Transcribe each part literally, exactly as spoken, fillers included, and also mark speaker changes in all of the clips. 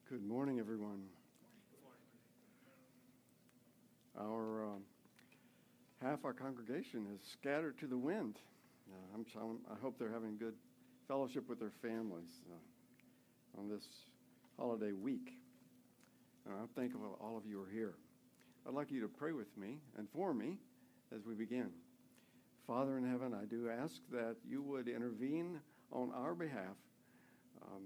Speaker 1: Good morning, everyone. Our um, half our congregation is scattered to the wind. Uh, I'm, I'm, I hope they're having good fellowship with their families uh, on this holiday week. Uh, I'm thankful all of you are here. I'd like you to pray with me and for me as we begin. Father in heaven, I do ask that you would intervene on our behalf, um,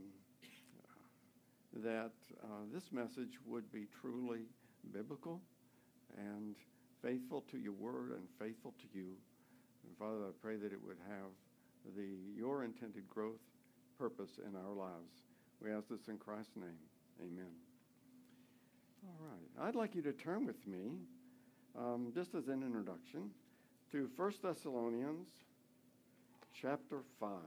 Speaker 1: that uh, this message would be truly biblical and faithful to your word and faithful to you. And Father, I pray that it would have the your intended growth purpose in our lives. We ask this in Christ's name. Amen. All right. I'd like you to turn with me, um, just as an introduction, to First Thessalonians chapter five.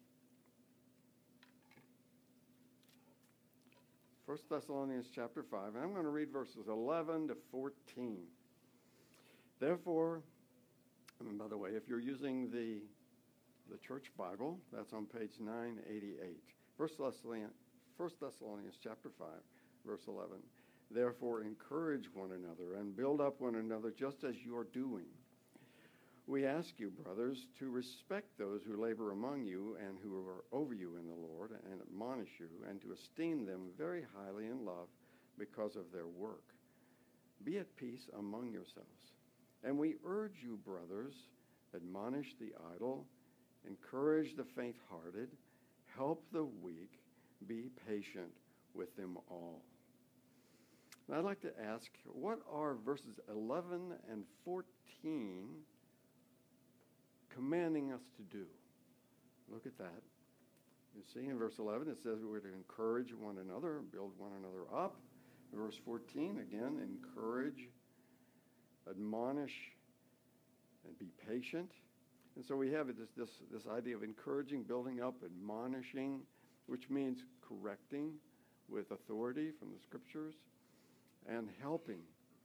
Speaker 1: First Thessalonians chapter five, and I'm going to read verses eleven to fourteen. Therefore, and by the way, if you're using the the church Bible, that's on page nine eighty-eight. First Thessalonians, First Thessalonians chapter five, verse eleven. Therefore, encourage one another and build up one another just as you're doing. We ask you, brothers, to respect those who labor among you and who are over you in the Lord and admonish you, and to esteem them very highly in love because of their work. Be at peace among yourselves. And we urge you, brothers, admonish the idle, encourage the faint-hearted, help the weak, be patient with them all. And I'd like to ask, what are verses eleven and fourteen commanding us to do? Look at that. You see in verse eleven, it says we're to encourage one another, build one another up. In verse fourteen, again, encourage, admonish, and be patient. And so we have this, this, this idea of encouraging, building up, admonishing, which means correcting with authority from the scriptures, and helping.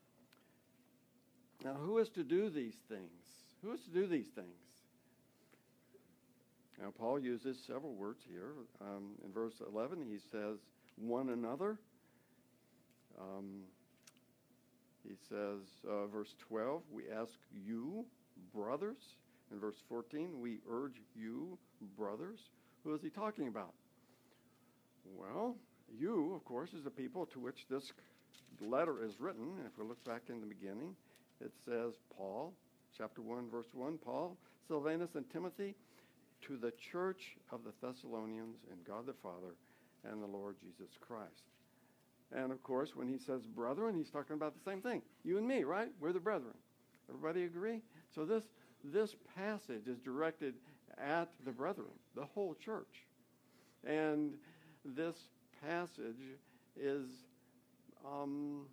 Speaker 1: Now, who is to do these things? Who is to do these things? Now, Paul uses several words here. Um, in verse eleven, he says, one another. Um, he says, uh, verse twelve, we ask you, brothers. In verse fourteen, we urge you, brothers. Who is he talking about? Well, you, of course, is the people to which this letter is written. If we look back in the beginning, it says, Paul, chapter one, verse one, Paul, Silvanus, and Timothy, to the church of the Thessalonians in God the Father and the Lord Jesus Christ. And of course, when he says brethren, he's talking about the same thing. You and me, right? We're the brethren. Everybody agree? So this, this passage is directed at the brethren, the whole church. And this passage is um,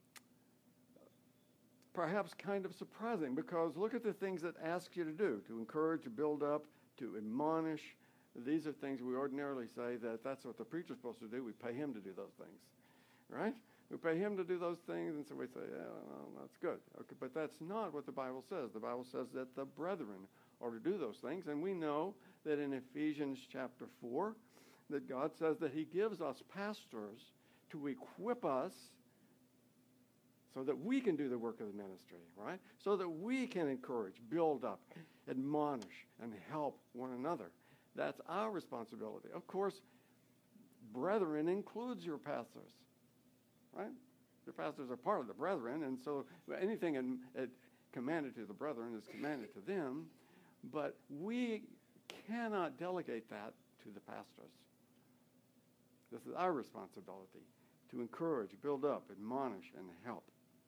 Speaker 1: perhaps kind of surprising, because look at the things it asks you to do: to encourage, to build up, to admonish. These are things we ordinarily say that that's what the preacher's supposed to do. We pay him to do those things, right? We pay him to do those things, and so we say, yeah, well, that's good. Okay, but that's not what the Bible says. The Bible says that the brethren are to do those things, and we know that in Ephesians chapter four, that God says that he gives us pastors to equip us so that we can do the work of the ministry, right? So that we can encourage, build up, admonish, and help one another. That's our responsibility. Of course, brethren includes your pastors, right? Your pastors are part of the brethren, and so anything in, it commanded to the brethren is commanded to them, but we cannot delegate that to the pastors. This is our responsibility, to encourage, build up, admonish, and help.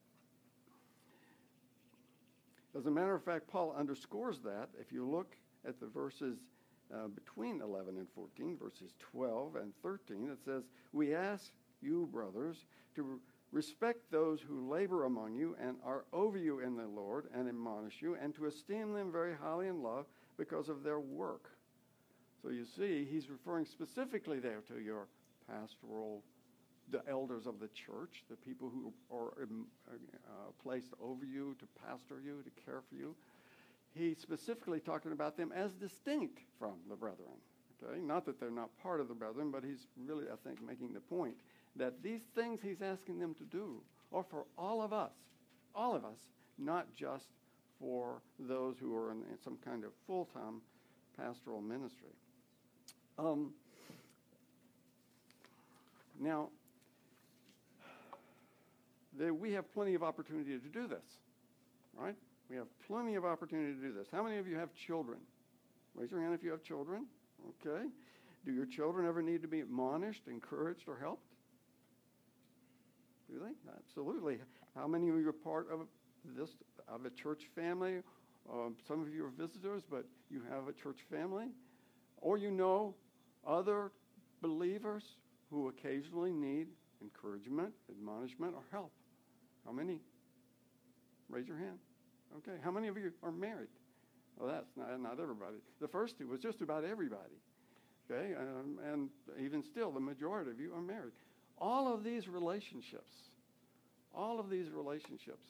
Speaker 1: As a matter of fact, Paul underscores that. If you look at the verses uh, between eleven and fourteen, verses twelve and thirteen, it says, we ask you, brothers, to respect those who labor among you and are over you in the Lord and admonish you, and to esteem them very highly in love because of their work. So you see, he's referring specifically there to your pastoral, the elders of the church, the people who are uh, placed over you to pastor you, to care for you. He's specifically talking about them as distinct from the brethren. Okay, not that they're not part of the brethren, but he's really, I think, making the point that these things he's asking them to do are for all of us, all of us, not just for those who are in, in some kind of full-time pastoral ministry. Um, now, there, we have plenty of opportunity to do this, right? We have plenty of opportunity to do this. How many of you have children? Raise your hand if you have children. Okay. Do your children ever need to be admonished, encouraged, or helped? Do they? Absolutely. How many of you are part of this, of a church family? Um, some of you are visitors, but you have a church family. Or you know other believers who occasionally need encouragement, admonishment, or help. How many? Raise your hand. Okay. How many of you are married? Well, that's not, not everybody. The first two was just about everybody. Okay. Um, and even still, the majority of you are married. All of these relationships, all of these relationships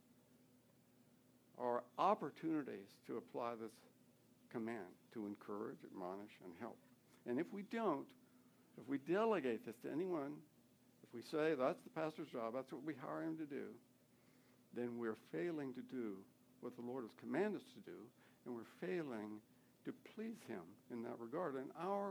Speaker 1: are opportunities to apply this command, to encourage, admonish, and help. And if we don't, if we delegate this to anyone, if we say that's the pastor's job, that's what we hire him to do, then we're failing to do what the Lord has commanded us to do, and we're failing to please him in that regard. And our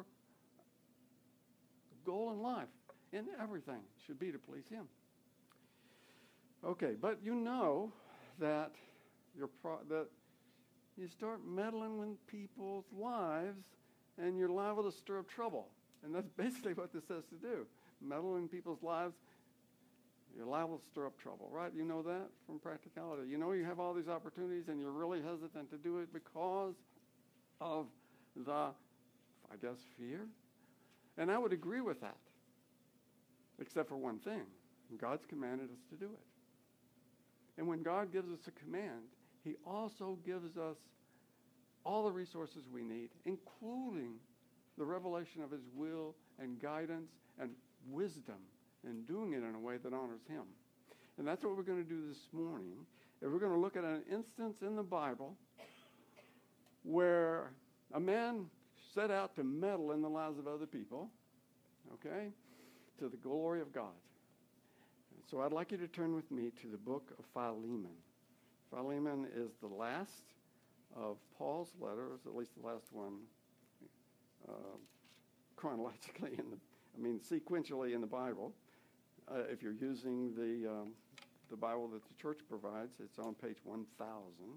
Speaker 1: goal in life, in everything, should be to please him. Okay, but you know that you're pro- that you start meddling with people's lives, and you're liable to stir up trouble. And that's basically what this says to do. Meddle in people's lives, you're liable to stir up trouble, right? You know that from practicality. You know you have all these opportunities, and you're really hesitant to do it because of the, I guess, fear. And I would agree with that, except for one thing. God's commanded us to do it. And when God gives us a command, he also gives us all the resources we need, including the revelation of his will and guidance and wisdom in doing it in a way that honors him. And that's what we're going to do this morning. And we're going to look at an instance in the Bible where a man set out to meddle in the lives of other people, okay, to the glory of God. So I'd like you to turn with me to the book of Philemon. Philemon is the last of Paul's letters, at least the last one uh, chronologically in the, I mean sequentially in the Bible. Uh, if you're using the um, the Bible that the church provides, it's on page one thousand.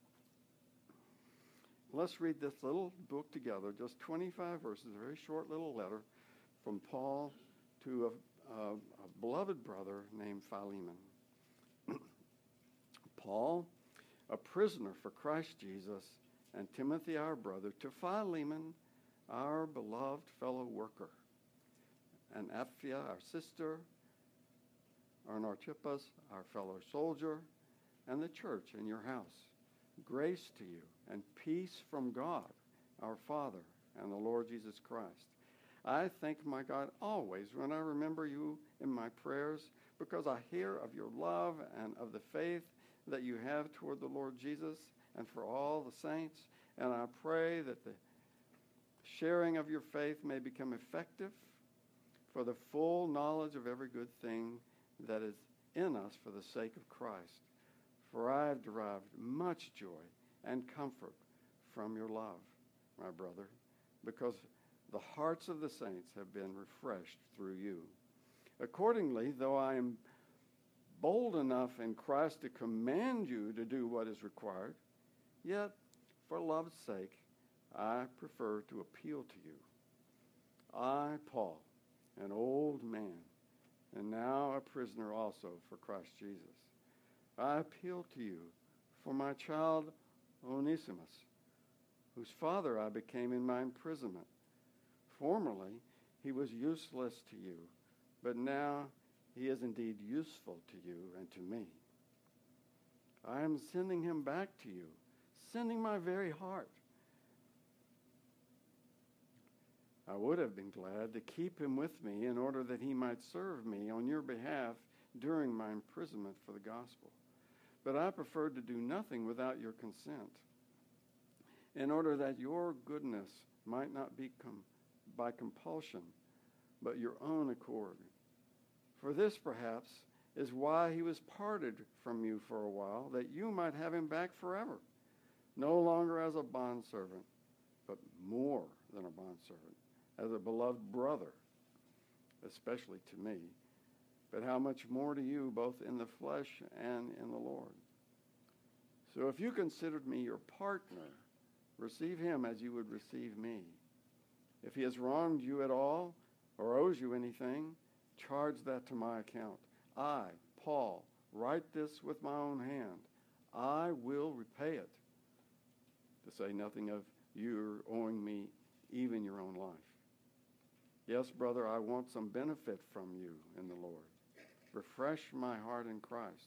Speaker 1: Let's read this little book together, just twenty-five verses, a very short little letter from Paul to a, a, a beloved brother named Philemon. Paul, a prisoner for Christ Jesus, and Timothy, our brother, to Philemon, our beloved fellow worker, and Apphia, our sister, and Archippus, our fellow soldier, and the church in your house. Grace to you and peace from God, our Father, and the Lord Jesus Christ. I thank my God always when I remember you in my prayers, because I hear of your love and of the faith that you have toward the Lord Jesus and for all the saints. And I pray that the sharing of your faith may become effective for the full knowledge of every good thing that is in us for the sake of Christ. For I have derived much joy and comfort from your love, my brother, because the hearts of the saints have been refreshed through you. Accordingly, though I am bold enough in Christ to command you to do what is required, yet for love's sake, I prefer to appeal to you. I, Paul, an old man, and now a prisoner also for Christ Jesus, I appeal to you for my child Onesimus, whose father I became in my imprisonment. Formerly, he was useless to you, but now he is indeed useful to you and to me. I am sending him back to you, sending my very heart. I would have been glad to keep him with me in order that he might serve me on your behalf during my imprisonment for the gospel. But I preferred to do nothing without your consent, in order that your goodness might not be com- by compulsion, but your own accord. For this, perhaps, is why he was parted from you for a while, that you might have him back forever, no longer as a bondservant, but more than a bondservant, as a beloved brother, especially to me, but how much more to you, both in the flesh and in the Lord. So if you considered me your partner, receive him as you would receive me. If he has wronged you at all or owes you anything, charge that to my account. I, Paul, write this with my own hand. I will repay it, to say nothing of you owing me even your own life. Yes, brother, I want some benefit from you in the Lord. Refresh my heart in Christ.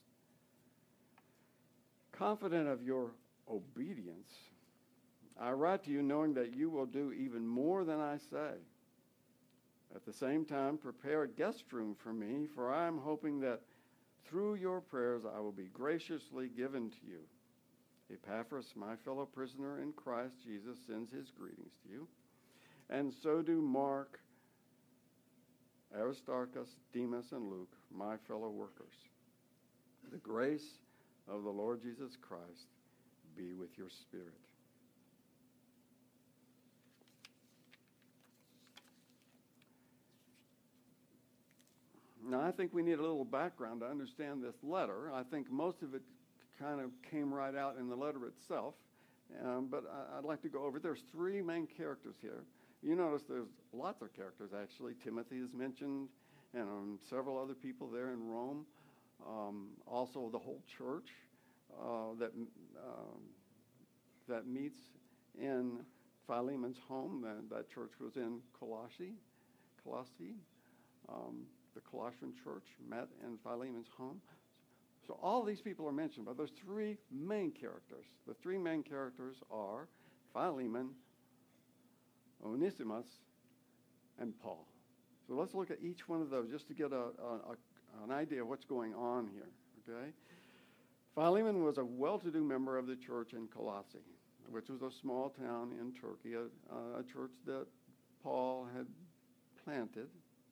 Speaker 1: Confident of your obedience, I write to you knowing that you will do even more than I say. At the same time, prepare a guest room for me, for I am hoping that through your prayers I will be graciously given to you. Epaphras, my fellow prisoner in Christ Jesus, sends his greetings to you. And so do Mark, Aristarchus, Demas, and Luke, my fellow workers. The grace of the Lord Jesus Christ be with your spirit. Now, I think we need a little background to understand this letter. I think most of it kind of came right out in the letter itself, um, but I, I'd like to go over. There's three main characters here. You notice there's lots of characters, actually. Timothy is mentioned, and um, several other people there in Rome. Um, also, the whole church uh, that um, that meets in Philemon's home. That, that church was in Colossae. Colossae. Um, the Colossian church met in Philemon's home. So all these people are mentioned, but there's three main characters. The three main characters are Philemon, Onesimus, and Paul. So let's look at each one of those just to get a, a, a, an idea of what's going on here, okay? Philemon was a well-to-do member of the church in Colossae, which was a small town in Turkey, a, a church that Paul had planted.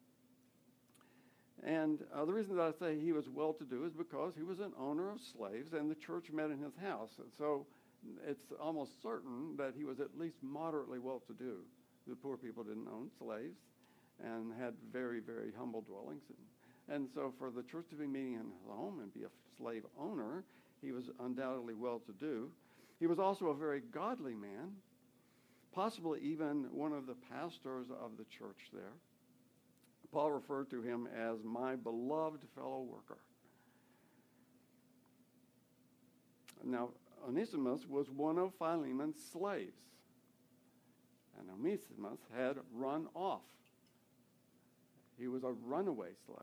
Speaker 1: And uh, the reason that I say he was well-to-do is because he was an owner of slaves, and the church met in his house. And so it's almost certain that he was at least moderately well-to-do. The poor people didn't own slaves and had very, very humble dwellings. And, and so for the church to be meeting in his home and be a slave owner, he was undoubtedly well-to-do. He was also a very godly man, possibly even one of the pastors of the church there. Paul referred to him as my beloved fellow worker. Now, Onesimus was one of Philemon's slaves, and Onesimus had run off. He was a runaway slave.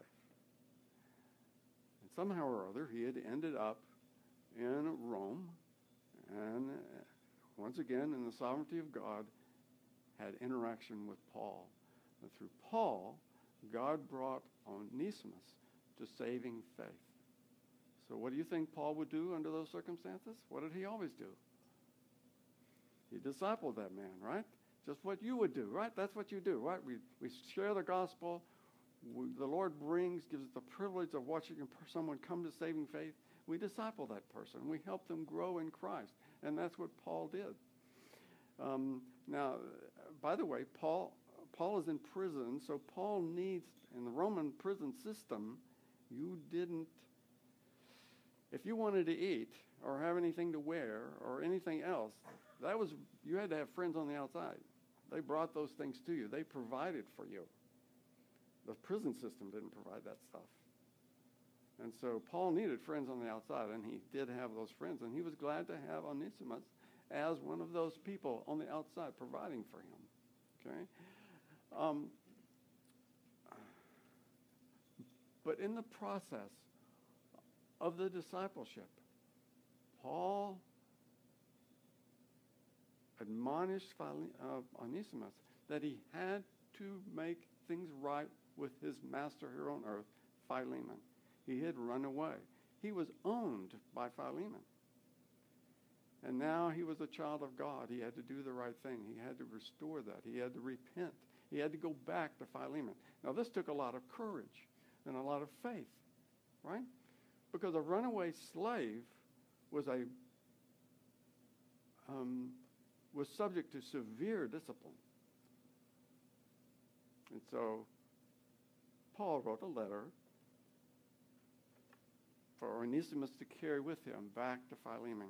Speaker 1: And somehow or other, he had ended up in Rome, and once again, in the sovereignty of God, had interaction with Paul. And through Paul, God brought Onesimus to saving faith. So what do you think Paul would do under those circumstances? What did he always do? He discipled that man, right? Just what you would do, right? That's what you do, right? We we share the gospel. We, the Lord brings, gives us the privilege of watching someone come to saving faith. We disciple that person. We help them grow in Christ. And that's what Paul did. Um, now, by the way, Paul... Paul is in prison, so Paul needs, in the Roman prison system, you didn't, if you wanted to eat or have anything to wear or anything else, that was, you had to have friends on the outside. They brought those things to you. They provided for you. The prison system didn't provide that stuff. And so Paul needed friends on the outside, and he did have those friends, and he was glad to have Onesimus as one of those people on the outside providing for him, okay? Um, but in the process of the discipleship, Paul admonished Phile- uh, Onesimus that he had to make things right with his master here on earth, Philemon. He had run away. He was owned by Philemon. And now he was a child of God. He had to do the right thing. He had to restore that. He had to repent. He had to go back to Philemon. Now, this took a lot of courage and a lot of faith, right? Because a runaway slave was a um, was subject to severe discipline. And so Paul wrote a letter for Onesimus to carry with him back to Philemon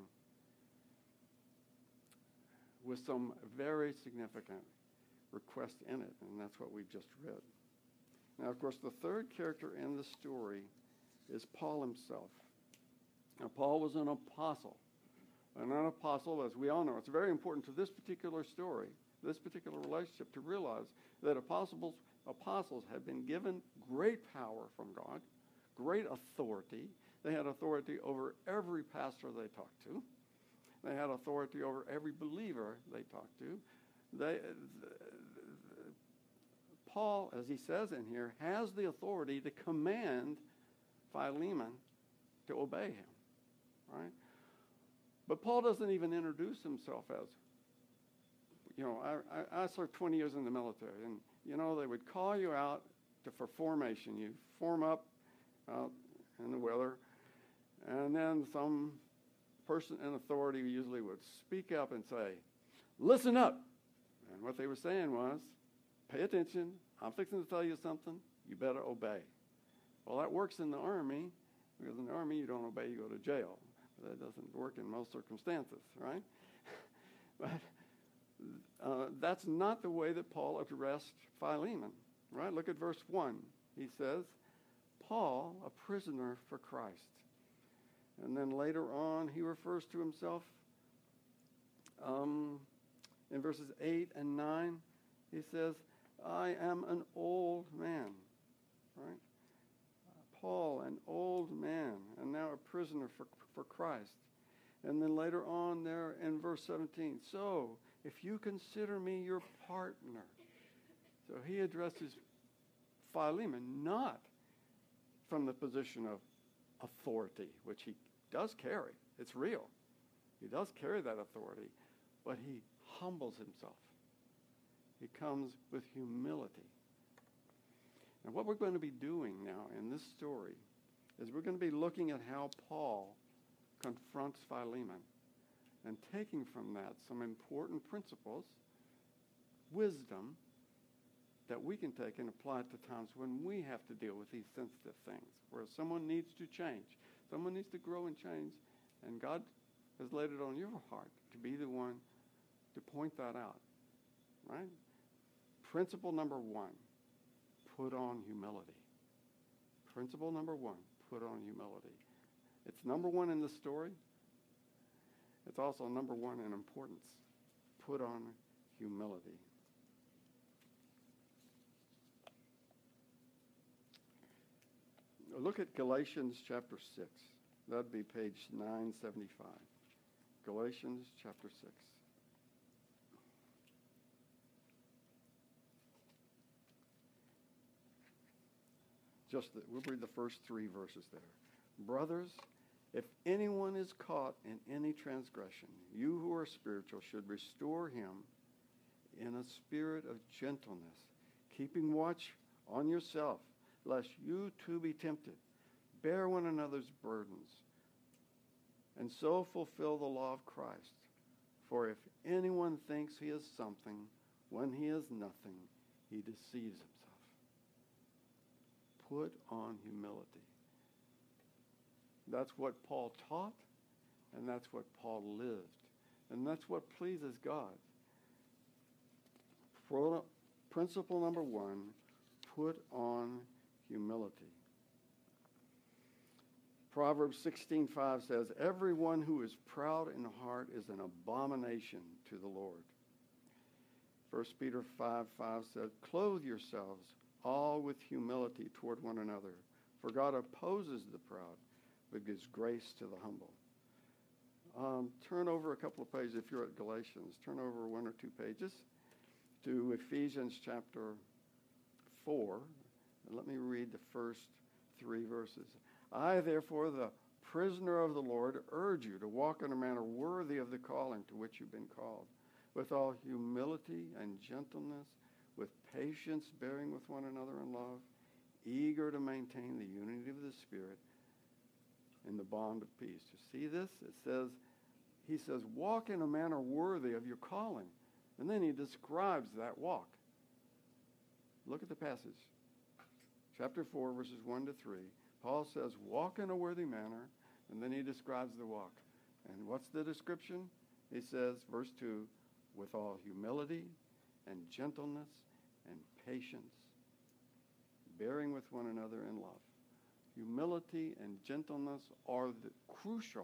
Speaker 1: with some very significant request in it, and that's what we've just read. Now, of course, the third character in the story is Paul himself. Now, Paul was an apostle. And an apostle, as we all know, it's very important to this particular story, this particular relationship, to realize that apostles, apostles have been given great power from God, great authority. They had authority over every pastor they talked to. They had authority over every believer they talked to. They, th- th- Paul, as he says in here, has the authority to command Philemon to obey him, right? But Paul doesn't even introduce himself as, you know, I, I, I served twenty years in the military, and, you know, they would call you out to, for formation. You form up out in the weather, and then some person in authority usually would speak up and say, listen up. And what they were saying was, pay attention. I'm fixing to tell you something. You better obey. Well, that works in the Army, because in the Army you don't obey, you go to jail. But that doesn't work in most circumstances, right? But uh, that's not the way that Paul addressed Philemon, right? Look at verse one. He says, Paul, a prisoner for Christ. And then later on, he refers to himself um, in verses eight and nine. He says, I am an old man, right? Paul, an old man, and now a prisoner for, for Christ. And then later on there in verse seventeen, so if you consider me your partner. So he addresses Philemon not from the position of authority, which he does carry. It's real. He does carry that authority, but he humbles himself. He comes with humility. And what we're going to be doing now in this story is we're going to be looking at how Paul confronts Philemon and taking from that some important principles, wisdom, that we can take and apply to times when we have to deal with these sensitive things, where someone needs to change. Someone needs to grow and change, and God has laid it on your heart to be the one to point that out, right? Principle number one, put on humility. Principle number one, put on humility. It's number one in the story. It's also number one in importance. Put on humility. Look at Galatians chapter six. That'd be page nine seventy-five. Galatians chapter six. Just the, we'll read the first three verses there. Brothers, if anyone is caught in any transgression, you who are spiritual should restore him in a spirit of gentleness, keeping watch on yourself, lest you too be tempted. Bear one another's burdens, and so fulfill the law of Christ. For if anyone thinks he is something when he is nothing, he deceives himself. Put on humility. That's what Paul taught, and that's what Paul lived. And that's what pleases God. Principle number one, put on humility. Proverbs sixteen five says, everyone who is proud in heart is an abomination to the Lord. First Peter five five says, clothe yourselves all with humility toward one another, for God opposes the proud, but gives grace to the humble. Um, turn over a couple of pages, if you're at Galatians, turn over one or two pages to Ephesians chapter four. And let me read the first three verses. I, therefore, the prisoner of the Lord, urge you to walk in a manner worthy of the calling to which you've been called, with all humility and gentleness, with patience bearing with one another in love, eager to maintain the unity of the Spirit in the bond of peace. You see this? It says, he says, walk in a manner worthy of your calling. And then he describes that walk. Look at the passage. Chapter four, verses one to three. Paul says, walk in a worthy manner, and then he describes the walk. And what's the description? He says, verse two, with all humility and gentleness and patience, bearing with one another in love. Humility and gentleness are the crucial.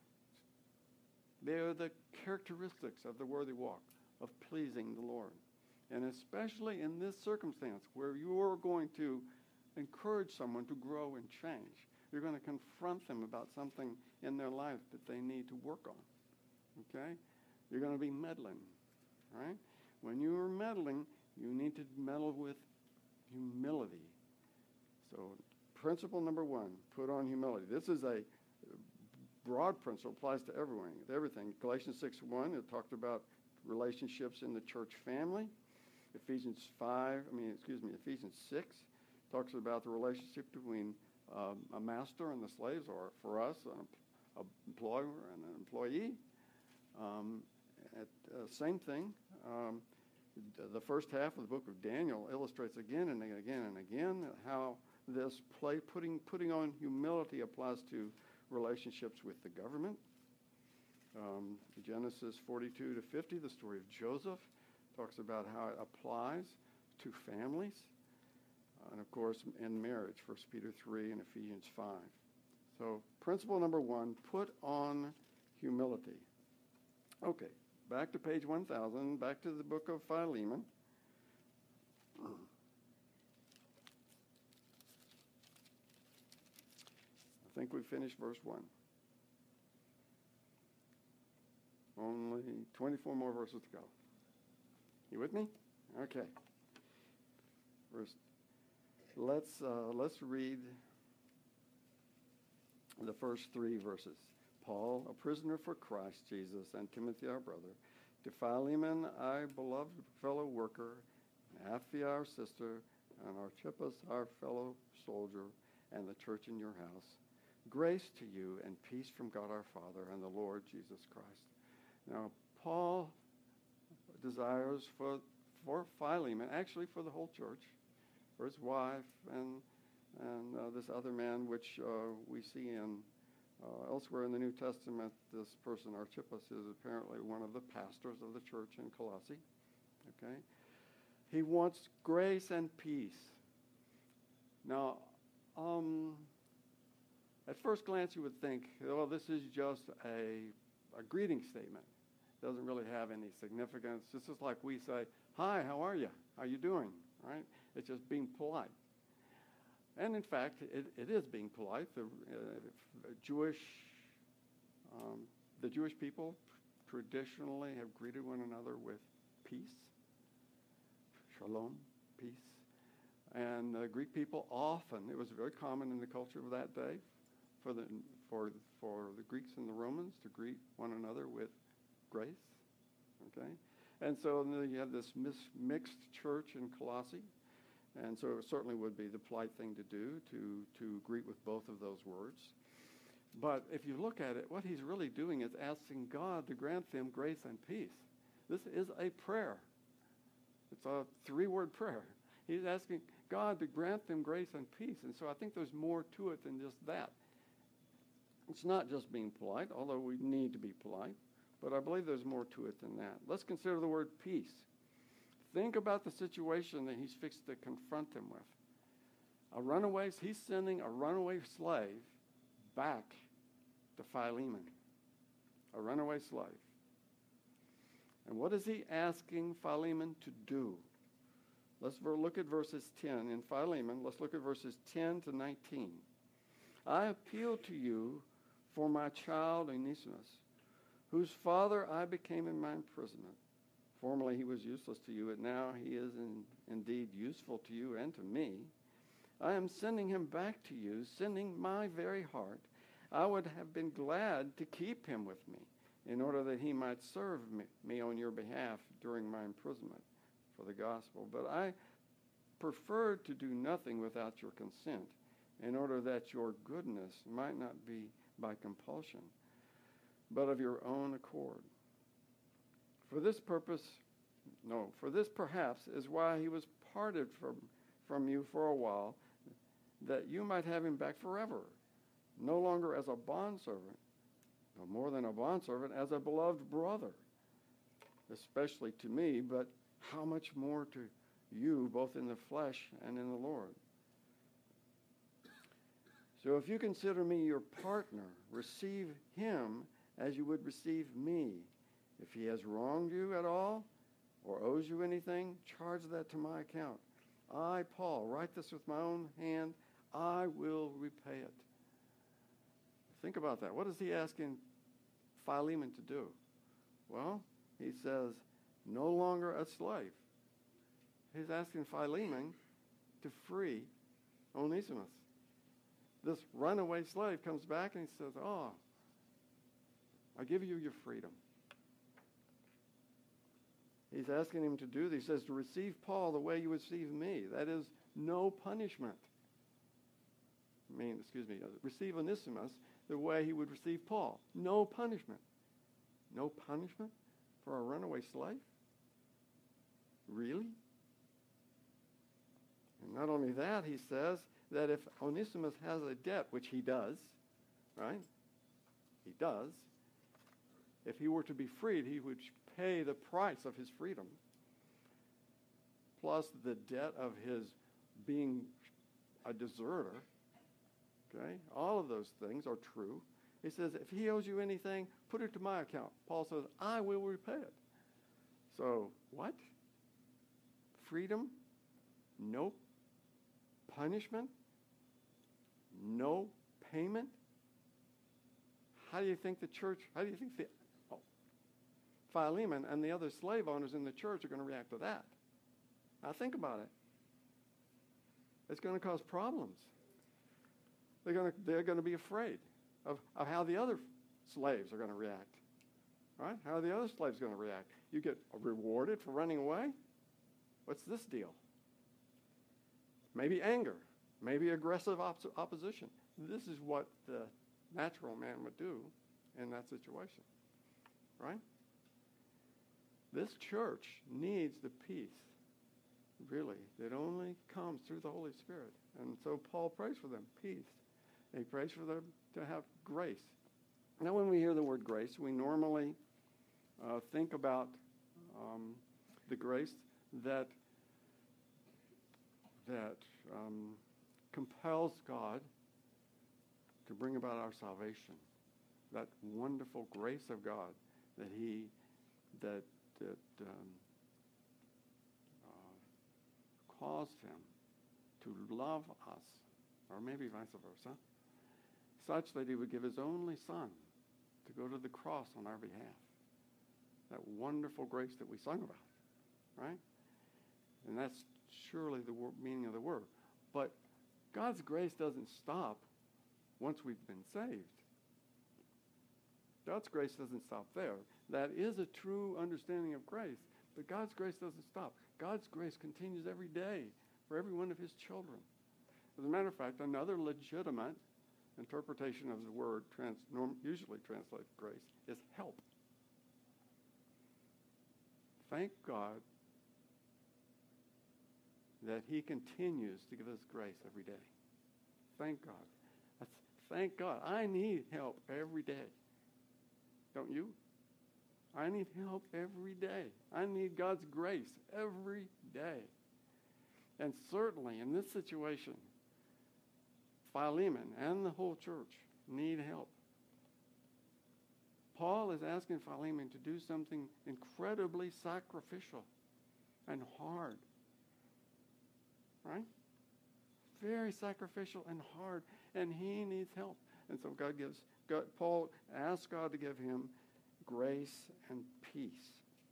Speaker 1: They are the characteristics of the worthy walk, of pleasing the Lord. And especially in this circumstance where you are going to encourage someone to grow and change. You're going to confront them about something in their life that they need to work on. Okay? You're going to be meddling. Right? When you are meddling, you need to meddle with humility. So principle number one, put on humility. This is a broad principle, applies to everyone, everything. Galatians six one, it talked about relationships in the church family. Ephesians five, I mean, excuse me, Ephesians six talks about the relationship between um, a master and the slaves, or for us, an employer and an employee. Um, at, uh, same thing. Um, the first half of the book of Daniel illustrates again and again and again how this play, putting putting on humility, applies to relationships with the government. Um, Genesis forty-two to fifty, the story of Joseph, talks about how it applies to families. And of course, in marriage, First Peter three and Ephesians five. So principle number one, put on humility. Okay, back to page one thousand, back to the book of Philemon. I think we finished verse one. Only twenty-four more verses to go. You with me? Okay. Verse, let's uh, let's read the first three verses. Paul, a prisoner for Christ Jesus, and Timothy, our brother, to Philemon, our beloved fellow worker, and Apphia, our sister, and Archippus, our fellow soldier, and the church in your house. Grace to you and peace from God our Father and the Lord Jesus Christ. Now, Paul desires for for Philemon, actually for the whole church, for his wife and and uh, this other man, which uh, we see in uh, elsewhere in the New Testament. This person, Archippus, is apparently one of the pastors of the church in Colossae. Okay, he wants grace and peace. Now, um, at first glance, you would think, well, this is just a a greeting statement. Doesn't really have any significance. This is like we say, hi, how are you? How are you doing? Right? It's just being polite. And in fact, it, it is being polite. The uh, Jewish, um, the Jewish people traditionally have greeted one another with peace, shalom, peace. And the Greek people often, it was very common in the culture of that day for the for for the Greeks and the Romans to greet one another with grace, okay? And so you have this mis- mixed church in Colossae, and so it certainly would be the polite thing to do to, to greet with both of those words. But if you look at it, what he's really doing is asking God to grant them grace and peace. This is a prayer. It's a three-word prayer. He's asking God to grant them grace and peace, and so I think there's more to it than just that. It's not just being polite, although we need to be polite. But I believe there's more to it than that. Let's consider the word peace. Think about the situation that he's fixed to confront them with. A runaway, he's sending a runaway slave back to Philemon. A runaway slave. And what is he asking Philemon to do? Let's look at verses ten. In Philemon, let's look at verses ten to nineteen. I appeal to you for my child Onesimus, whose father I became in my imprisonment. Formerly he was useless to you, and now he is in, indeed useful to you and to me. I am sending him back to you, sending my very heart. I would have been glad to keep him with me in order that he might serve me, me on your behalf during my imprisonment for the gospel. But I preferred to do nothing without your consent, in order that your goodness might not be by compulsion, but of your own accord. For this purpose, no, for this perhaps is why he was parted from, from you for a while, that you might have him back forever, no longer as a bondservant, no more than a bondservant, as a beloved brother, especially to me, but how much more to you, both in the flesh and in the Lord. So if you consider me your partner, receive him as you would receive me. If he has wronged you at all or owes you anything, charge that to my account. I, Paul, write this with my own hand. I will repay it. Think about that. What is he asking Philemon to do? Well, he says, no longer a slave. He's asking Philemon to free Onesimus. This runaway slave comes back and he says, oh, I give you your freedom. He's asking him to do this. He says to receive Paul the way you receive me. That is, no punishment. I mean, excuse me, receive Onesimus the way he would receive Paul. No punishment. No punishment for a runaway slave? Really? And not only that, he says that if Onesimus has a debt, which he does, right? He does. If he were to be freed, he would pay the price of his freedom, plus the debt of his being a deserter. Okay? All of those things are true. He says, if he owes you anything, put it to my account. Paul says, I will repay it. So, what? Freedom? No punishment? No payment? How do you think the church, how do you think the, oh, Philemon and the other slave owners in the church are going to react to that? Now think about it. It's going to cause problems. They're going to, they're going to be afraid of, of how the other slaves are going to react. Right? How are the other slaves going to react? You get rewarded for running away? What's this deal? Maybe anger. Maybe aggressive op- opposition. This is what the natural man would do in that situation. Right? This church needs the peace, really, that only comes through the Holy Spirit. And so Paul prays for them, peace. He prays for them to have grace. Now, when we hear the word grace, we normally uh, think about um, the grace that that um, compels God to bring about our salvation. That wonderful grace of God that He that that um, uh, caused Him to love us, or maybe vice versa, such that He would give His only Son to go to the cross on our behalf. That wonderful grace that we sung about, right? And that's surely the wor- meaning of the word. But God's grace doesn't stop once we've been saved. God's grace doesn't stop there. That is a true understanding of grace. But God's grace doesn't stop. God's grace continues every day for every one of His children. As a matter of fact, another legitimate interpretation of the word, trans, norm, usually translated grace, is help. Thank God that He continues to give us grace every day. Thank God. That's, thank God. I need help every day. Don't you? I need help every day. I need God's grace every day. And certainly in this situation, Philemon and the whole church need help. Paul is asking Philemon to do something incredibly sacrificial and hard. Right? Very sacrificial and hard. And he needs help. And so God gives, God, Paul asks God to give him grace and peace.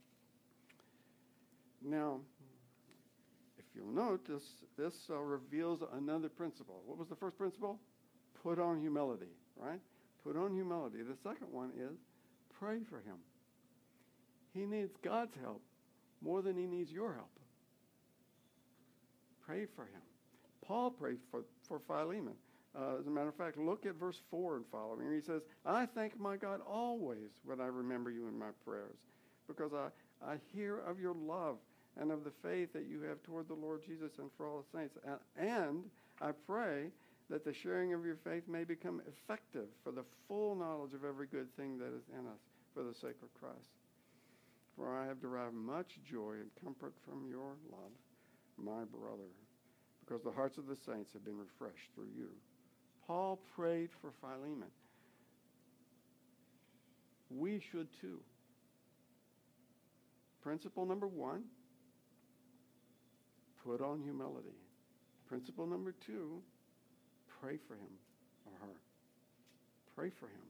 Speaker 1: Now, if you'll note, this, this uh, reveals another principle. What was the first principle? Put on humility, right? Put on humility. The second one is pray for him. He needs God's help more than he needs your help. Pray for him. Paul prayed for, for Philemon. Uh, as a matter of fact, look at verse four and following. He says, I thank my God always when I remember you in my prayers, because I, I hear of your love and of the faith that you have toward the Lord Jesus and for all the saints. And, and I pray that the sharing of your faith may become effective for the full knowledge of every good thing that is in us for the sake of Christ. For I have derived much joy and comfort from your love, my brother, because the hearts of the saints have been refreshed through you. Paul prayed for Philemon. We should too. Principle number one, put on humility. Principle number two, pray for him or her. Pray for him.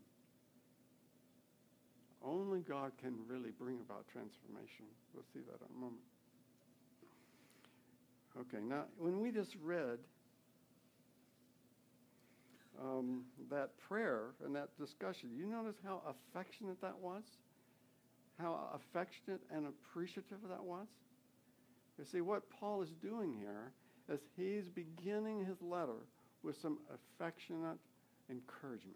Speaker 1: Only God can really bring about transformation. We'll see that in a moment. Okay, now when we just read um, that prayer and that discussion, you notice how affectionate that was? How affectionate and appreciative that was? You see, what Paul is doing here is he's beginning his letter with some affectionate encouragement.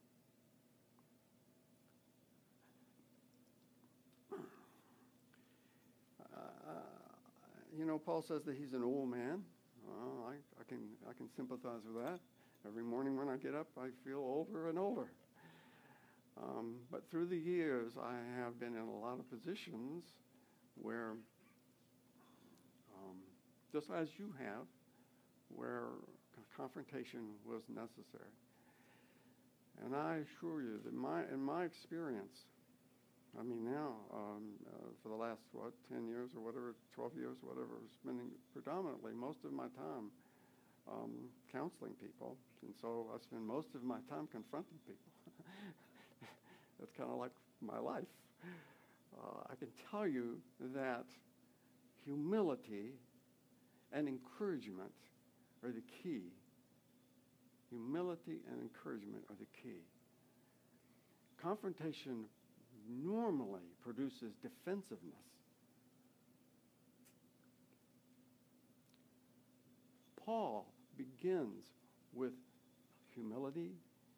Speaker 1: Uh, you know, Paul says that he's an old man. Well, I, I can I can sympathize with that. Every morning when I get up, I feel older and older. Um, but through the years, I have been in a lot of positions where, um, just as you have, where confrontation was necessary. And I assure you that my in my experience, I mean now, um, uh, for the last, what, ten years or whatever, twelve years, whatever, spending predominantly most of my time um, counseling people. And so I spend most of my time confronting people. That's kind of like my life. Uh, I can tell you that humility and encouragement are the key. Humility and encouragement are the key. Confrontation normally produces defensiveness. Paul begins with humility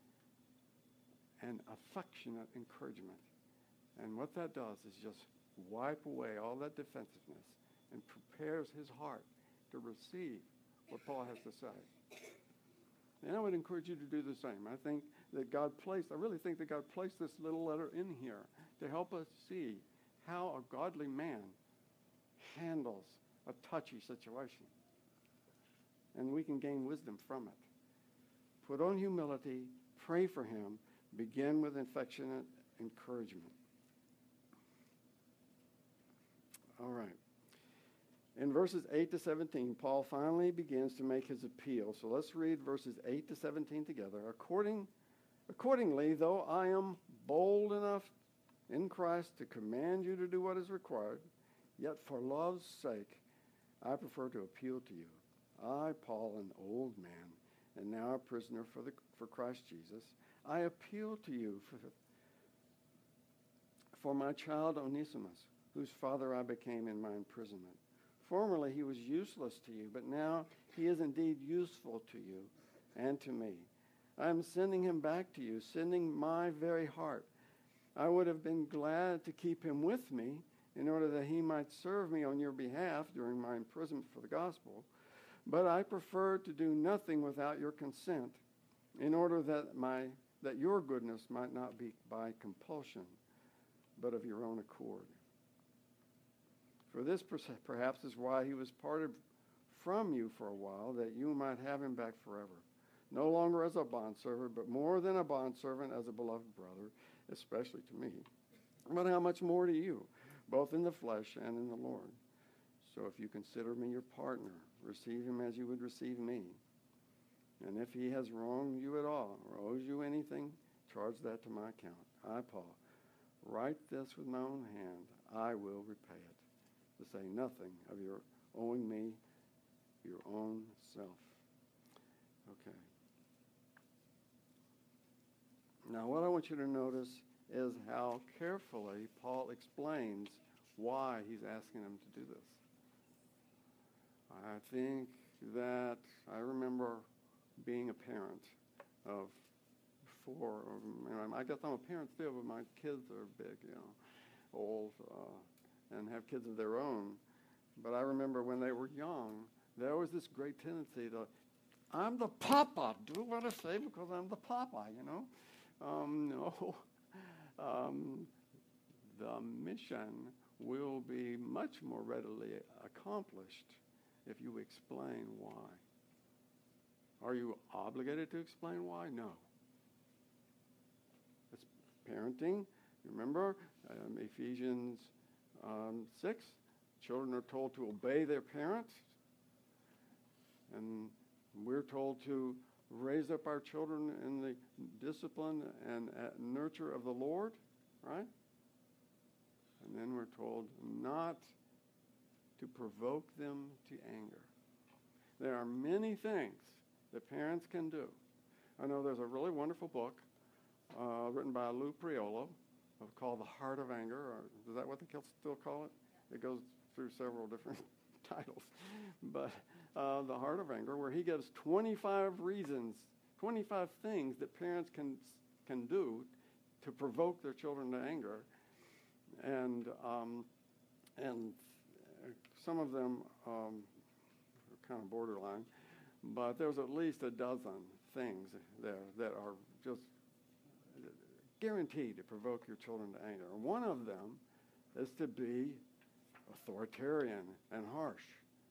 Speaker 1: and affectionate encouragement. And what that does is just wipe away all that defensiveness and prepares his heart to receive what Paul has to say. And I would encourage you to do the same. I think that God placed, I really think that God placed this little letter in here to help us see how a godly man handles a touchy situation. And we can gain wisdom from it. Put on humility, pray for him, begin with affectionate encouragement. All right. In verses eight to seventeen, Paul finally begins to make his appeal. So let's read verses eight to seventeen together. According, accordingly, though I am bold enough in Christ to command you to do what is required, yet for love's sake, I prefer to appeal to you. I, Paul, an old man, and now a prisoner for the for Christ Jesus, I appeal to you for, for my child Onesimus, whose father I became in my imprisonment. Formerly he was useless to you, but now he is indeed useful to you and to me. I am sending him back to you, sending my very heart. I would have been glad to keep him with me in order that he might serve me on your behalf during my imprisonment for the gospel. But I prefer to do nothing without your consent, in order that my that your goodness might not be by compulsion, but of your own accord. For this perhaps is why he was parted from you for a while, that you might have him back forever, no longer as a bondservant, but more than a bondservant, as a beloved brother, especially to me. But how much more to you, both in the flesh and in the Lord? So if you consider me your partner, receive him as you would receive me. And if he has wronged you at all, or owes you anything, charge that to my account. I, Paul, write this with my own hand. I will repay it, to say nothing of your owing me your own self. Okay. Now, what I want you to notice is how carefully Paul explains why he's asking them to do this. I think that I remember being a parent of four, you know, I guess I'm a parent still, but my kids are big, you know, old, uh, and have kids of their own. But I remember when they were young, there was this great tendency to, I'm the papa, do what I say because I'm the papa, you know. Um, no, um, the mission will be much more readily accomplished if you explain why. Are you obligated to explain why? No. It's parenting. Remember um, Ephesians um, six? Children are told to obey their parents. And we're told to raise up our children in the discipline and uh, nurture of the Lord, right? And then we're told not to provoke them to anger. There are many things that parents can do. I know there's a really wonderful book uh, written by Lou Priolo called The Heart of Anger. Or is that what they still call it? It goes through several different titles. But uh, The Heart of Anger, where he gives twenty-five reasons, twenty-five things that parents can can do to provoke their children to anger. And um, and some of them um, are kind of borderline, but there's at least a dozen things there that are just guaranteed to provoke your children to anger. And one of them is to be authoritarian and harsh.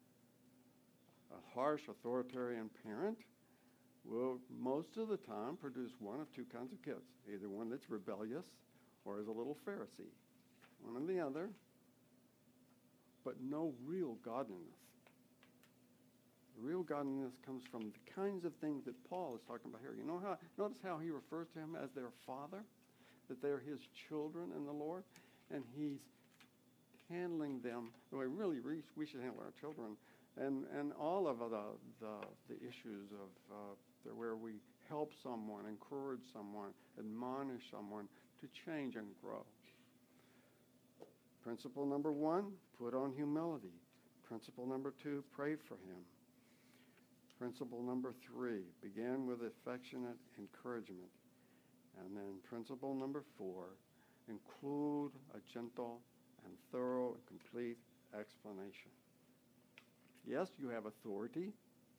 Speaker 1: A harsh authoritarian parent will most of the time produce one of two kinds of kids, either one that's rebellious or is a little Pharisee, one or the other, but no real godliness. Real godliness comes from the kinds of things that Paul is talking about here. You know how, notice how he refers to him as their father, that they're his children in the Lord, and he's handling them the way really we, we should handle our children, and and all of the the, the issues of uh, where we help someone, encourage someone, admonish someone to change and grow. Principle number one, put on humility. Principle number two, pray for him. Principle number three, begin with affectionate encouragement. And then principle number four, include a gentle and thorough and complete explanation. Yes, you have authority.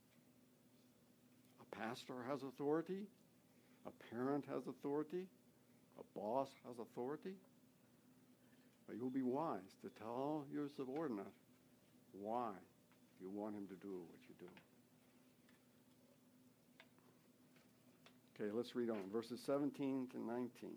Speaker 1: A pastor has authority. A parent has authority. A boss has authority. But you'll be wise to tell your subordinate why you want him to do what you do. Okay, let's read on. Verses seventeen to nineteen.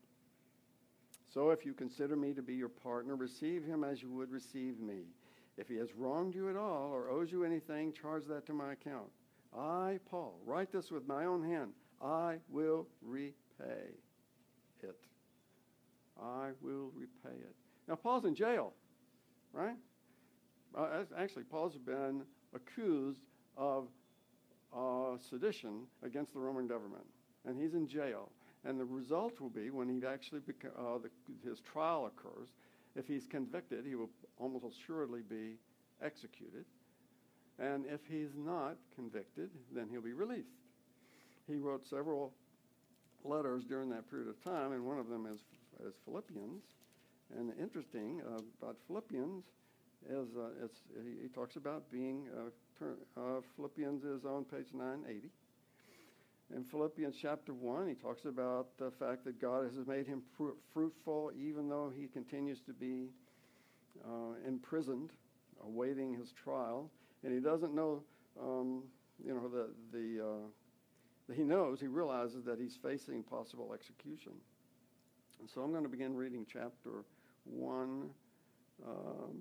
Speaker 1: So if you consider me to be your partner, receive him as you would receive me. If he has wronged you at all or owes you anything, charge that to my account. I, Paul, write this with my own hand. I will repay it. I will repay it. Now, Paul's in jail, right? Uh, actually, Paul's been accused of uh, sedition against the Roman government, and he's in jail. And the result will be when he actually beca- uh, the, his trial occurs, if he's convicted, he will almost assuredly be executed. And if he's not convicted, then he'll be released. He wrote several letters during that period of time, and one of them is, is Philippians. And interesting uh, about Philippians is uh, it's, he, he talks about being, uh, ter- uh, Philippians is on page nine eighty. In Philippians chapter one, he talks about the fact that God has made him fru- fruitful even though he continues to be uh, imprisoned, awaiting his trial. And he doesn't know, um, you know, the, the uh, he knows, he realizes that he's facing possible execution. And so I'm going to begin reading chapter one, um,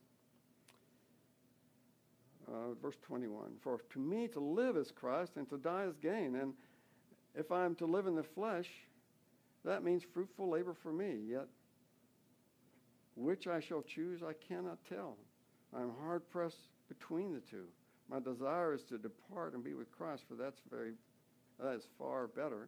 Speaker 1: uh, verse twenty-one. For to me to live is Christ and to die is gain. And if I am to live in the flesh, that means fruitful labor for me. Yet which I shall choose, I cannot tell. I am hard pressed between the two. My desire is to depart and be with Christ, for that's very, that is far better.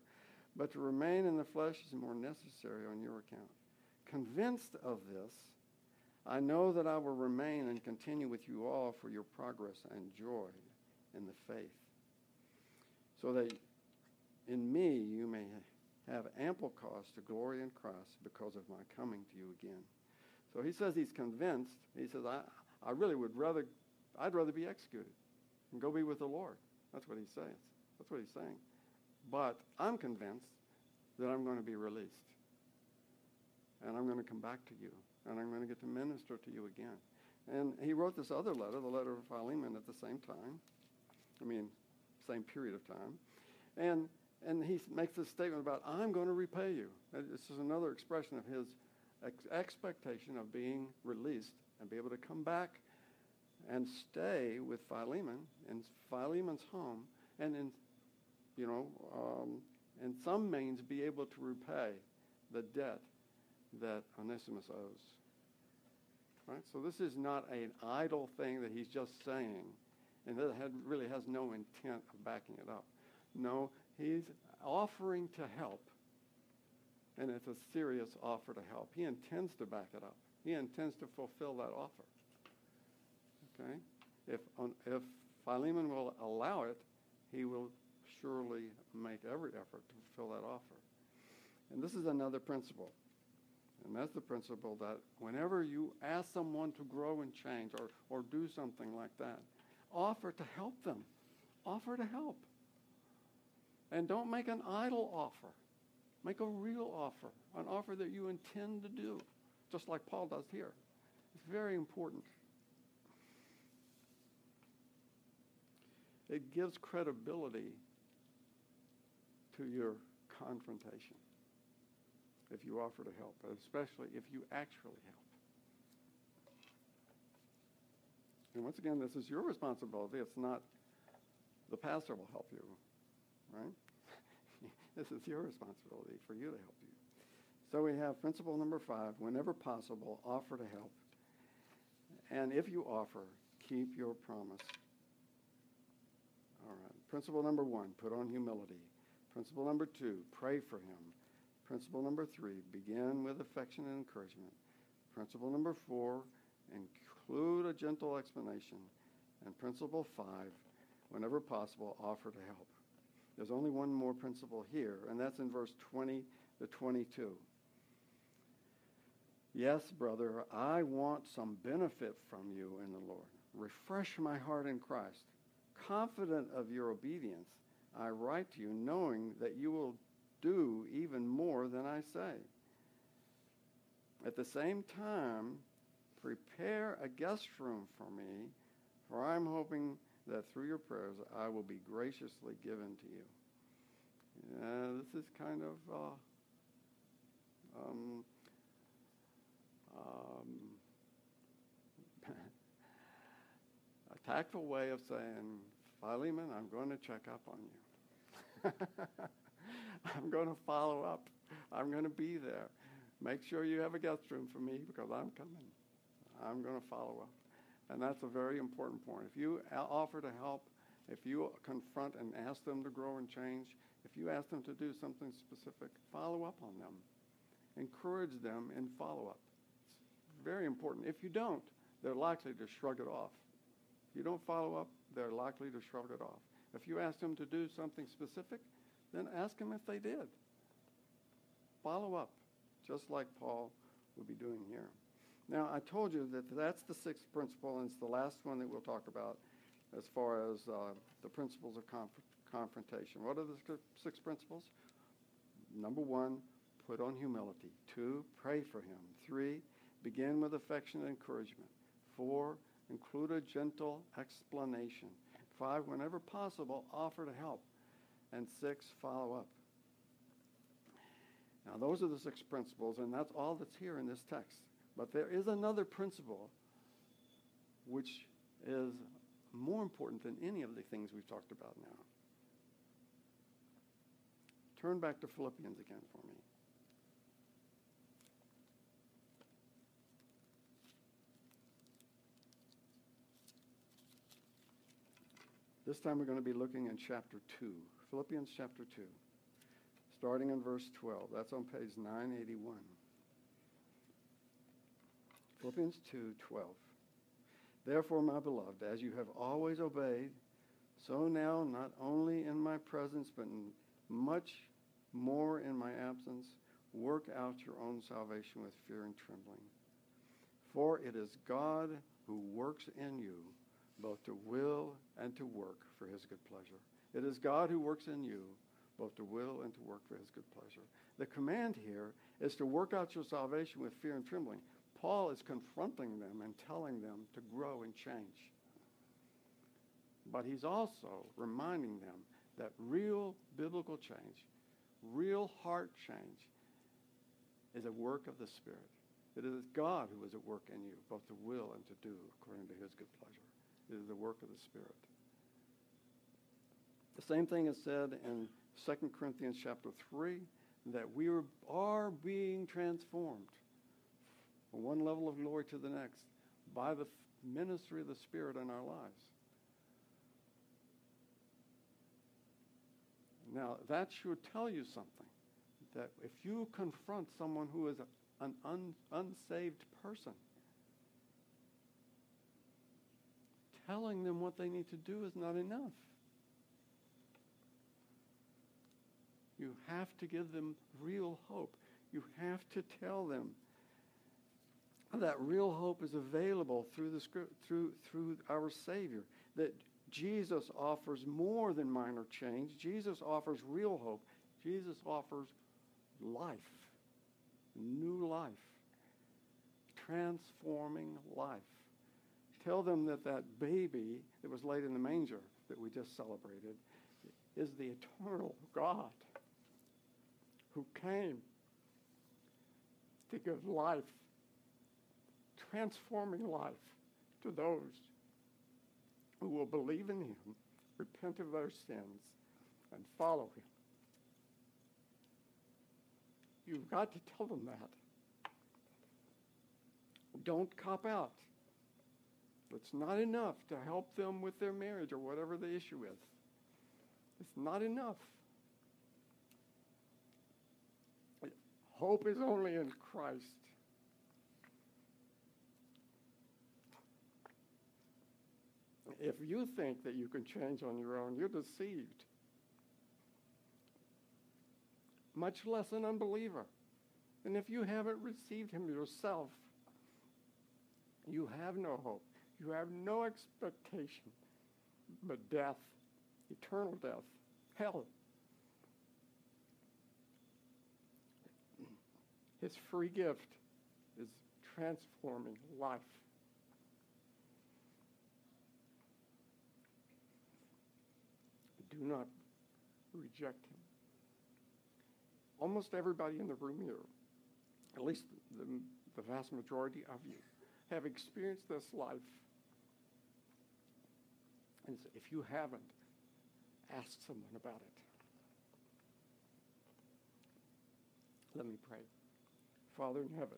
Speaker 1: but to remain in the flesh is more necessary on your account. Convinced of this, I know that I will remain and continue with you all for your progress and joy in the faith, so that in me you may have ample cause to glory in Christ because of my coming to you again. So he says he's convinced. He says, I, I really would rather, I'd rather be executed and go be with the Lord. That's what he's saying. That's what he's saying. But I'm convinced that I'm going to be released. And I'm going to come back to you. And I'm going to get to minister to you again. And he wrote this other letter, the letter of Philemon, at the same time. I mean, same period of time. And and he makes this statement about, I'm going to repay you. This is another expression of his ex- expectation of being released and be able to come back and stay with Philemon in Philemon's home, and in, you know, um, in some means be able to repay the debt that Onesimus owes. Right? So this is not an idle thing that he's just saying, and that had, really has no intent of backing it up. No, he's offering to help, and it's a serious offer to help. He intends to back it up. He intends to fulfill that offer. Okay? If if Philemon will allow it, he will surely make every effort to fulfill that offer. And this is another principle. And that's the principle that whenever you ask someone to grow and change or, or do something like that, offer to help them. Offer to help. And don't make an idle offer. Make a real offer, an offer that you intend to do, just like Paul does here. It's very important. It gives credibility to your confrontation if you offer to help, especially if you actually help. And once again, this is your responsibility. It's not the pastor will help you, right? This is your responsibility for you to help you. So we have principle number five, whenever possible, offer to help. And if you offer, keep your promise. All right. Principle number one, put on humility. Principle number two, pray for him. Principle number three, begin with affection and encouragement. Principle number four, include a gentle explanation. And principle five, whenever possible, offer to help. There's only one more principle here, and that's in verse twenty to twenty-two. Yes, brother, I want some benefit from you in the Lord. Refresh my heart in Christ. Confident of your obedience, I write to you, knowing that you will do even more than I say. At the same time, prepare a guest room for me, for I'm hoping that through your prayers I will be graciously given to you. Yeah, this is kind of uh, um, um, a tactful way of saying, Philemon, I'm going to check up on you. I'm going to follow up. I'm going to be there. Make sure you have a guest room for me because I'm coming. I'm going to follow up. And that's a very important point. If you offer to help, if you confront and ask them to grow and change, if you ask them to do something specific, follow up on them. Encourage them in follow-up. It's very important. If you don't, they're likely to shrug it off. If you don't follow up, they're likely to shrug it off. If you ask them to do something specific, then ask them if they did. Follow up, just like Paul will be doing here. Now, I told you that that's the sixth principle, and it's the last one that we'll talk about as far as uh, the principles of conf- confrontation. What are the six principles? Number one, put on humility. Two, pray for him. Three, begin with affection and encouragement. Four, include a gentle explanation. Five, whenever possible, offer to help. And six, follow up. Now, those are the six principles, and that's all that's here in this text. But there is another principle which is more important than any of the things we've talked about now. Turn back to Philippians again for me. This time we're going to be looking in chapter two, Philippians chapter two, starting in verse twelve. That's on page nine eighty-one. Philippians two twelve. Therefore, my beloved, as you have always obeyed, so now, not only in my presence, but in much more in my absence, work out your own salvation with fear and trembling. For it is God who works in you, both to will and to work for his good pleasure. It is God who works in you, both to will and to work for his good pleasure. The command here is to work out your salvation with fear and trembling. Paul is confronting them and telling them to grow and change. But he's also reminding them that real biblical change, real heart change, is a work of the Spirit. It is God who is at work in you, both to will and to do according to his good pleasure. It is the work of the Spirit. The same thing is said in Second Corinthians chapter three, that we are being transformed from one level of glory to the next by the ministry of the Spirit in our lives. Now, that should tell you something, that if you confront someone who is an un, unsaved person, telling them what they need to do is not enough. You have to give them real hope. You have to tell them that real hope is available through the script, through through our Savior, that Jesus offers more than minor change. Jesus offers real hope. Jesus offers life, new life, transforming life. Tell them that that baby that was laid in the manger that we just celebrated is the eternal God who came to give life, transforming life to those who will believe in him, repent of their sins, and follow him. You've got to tell them that. Don't cop out. It's not enough to help them with their marriage or whatever the issue is. It's not enough. Hope is only in Christ. If you think that you can change on your own, you're deceived. Much less an unbeliever. And if you haven't received him yourself, you have no hope. You have no expectation but death, eternal death, hell. His free gift is transforming life. Do not reject him. Almost everybody in the room here, at least the, the vast majority of you, have experienced this life. And if you haven't, ask someone about it. Let me pray. Father in heaven,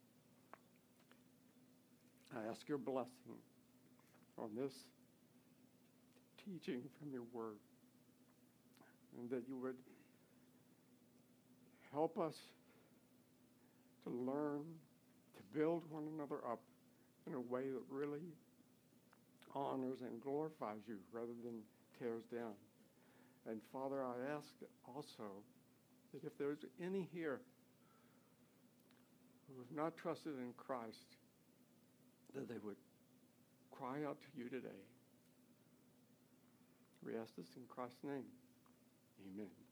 Speaker 1: I ask your blessing on this teaching from your word, and that you would help us to learn to build one another up in a way that really honors and glorifies you rather than tears down. And Father, I ask also that if there's any here who have not trusted in Christ, that they would cry out to you today. We ask this in Christ's name. Amen.